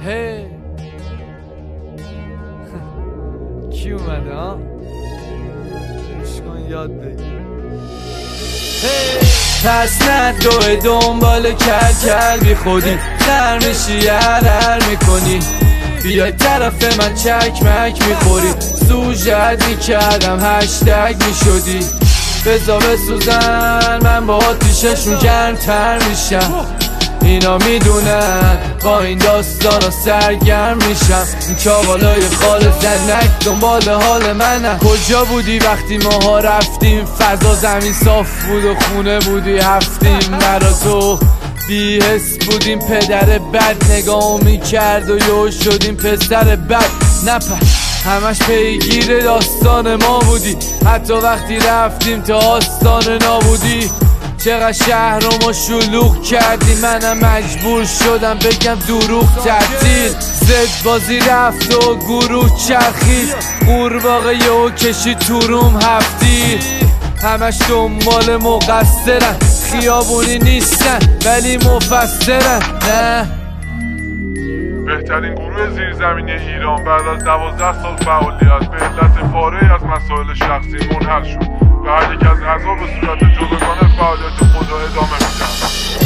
هی کی اومده ها؟ گوش یاد بگیر. پس ندوی دنبال کل بی خودی، خر میشی هر میکنی، بیای طرف من چکمک میخوری، سوژت میکردم هشتگ میشدی، بزا بسوزن من با آتیششون گرمتر میشم، اینا میدونن با این داستانا سرگرم میشم. این چاقالای خال زنک دنبال حال منم. کجا بودی وقتی ماها رفتیم؟ فضا زمین صاف بود و خونه بودی هفتیم. مرا تو بی حس بودیم، پدر بد نگاه میکرد و یو شدیم پسر بد. همش پیگیر داستان ما بودی، حتی وقتی رفتیم تا آستان نابودی. چقدر شهر رو ما شلوغ کردی، منم مجبور شدم بگم دروغ تعطیل. زد بازی رفت و گروه چرخید، قورباغه یهو کشید تو روم هفتی. همش دنبال مقصرن، خیابونی نیستن ولی مفسرن. نه بهترین گروه زیرزمینی ایران بعد از 12 سال فعالیت به علت پاره از مسائل شخصی منحل شد و هر یک از اعضا به صورت جداگانه فعالیت خود را ادامه میدن.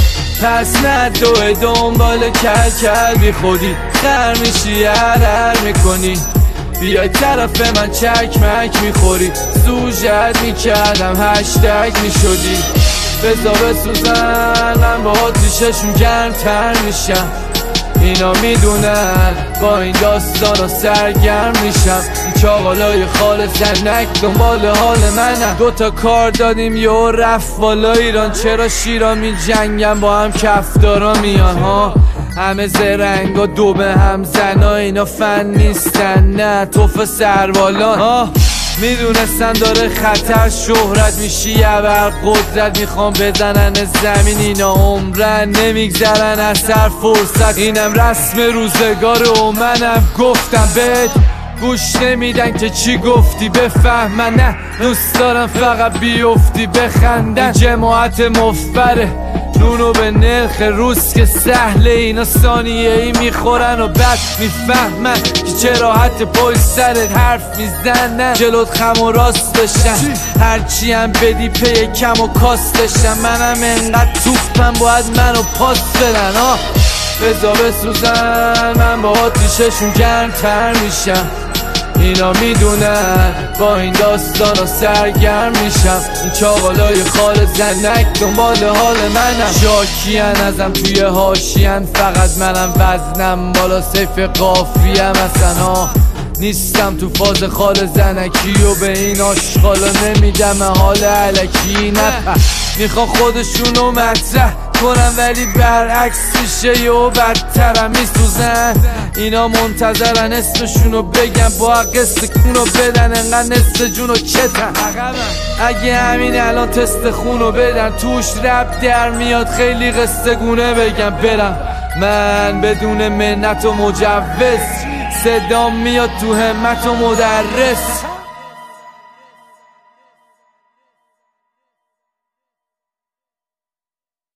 پس ندوی دنبال کل بی خودی، خر میشی هر میکنی، بیای طرف من چکمک میخوری، سوژت میکردم هشتگ میشدی، بزا بسوزن من با آتیششون گرمتر میشم، اینا میدونن با این داستانا سرگرم میشم. این چاقالای خال زنک دنبال حال منم. دوتا کار دادیم یه رفت بالا ایران، چرا شیرا می جنگن با هم کفدارا میان ها؟ همه زرنگ و دو به هم زنا، اینا فن نیستن نه توف سربالان ها. میدونستن داره خطر شهرت میشی یه بر قدرت، میخوام بزنن زمین اینا عمرن نمیگذرن از سر فرصت. اینم رسم روزگاره و منم گفتم بهت گوش نمیدن که چی گفتی بفهمن. نه دوست دارم فقط بیفتی بخندن. جماعت مفبره نونو به نرخ روز که سهله، اینا ثانیه ای میخورن و بعد میفهمن که چرا حتی پای سرت حرف میزنن، جلوت خم و راست بشن، هرچی هم بدی پی کم و کاست بشن. منم انقدر توپم باید منو پاس بدن ها، بزا بسوزن من با آتیششون گرمتر میشم، اینا میدونن با این داستانا سرگرم میشم. این چاقالای خال زنک دنبال حال منم. شاکین ازم توی حاشیه‌ن، فقط منم وزنم بالا سیف قافیم اصلا نیستم تو فاز خال زنکی و به این آشغالا نمیدم حال علکی. نه میخوان خودشونو مطرح کنم ولی برعکس میشه یهو بدترم میسوزن. اینا منتظرن اسمشونو بگم با قصه کونو بدن، انقدر نصف جونو کتن. اگه همین الان تست خونو بدن توش رب در میاد خیلی قصه گونه بگم برم من بدون منت و مجوز، صدام میاد تو همت و مدرس.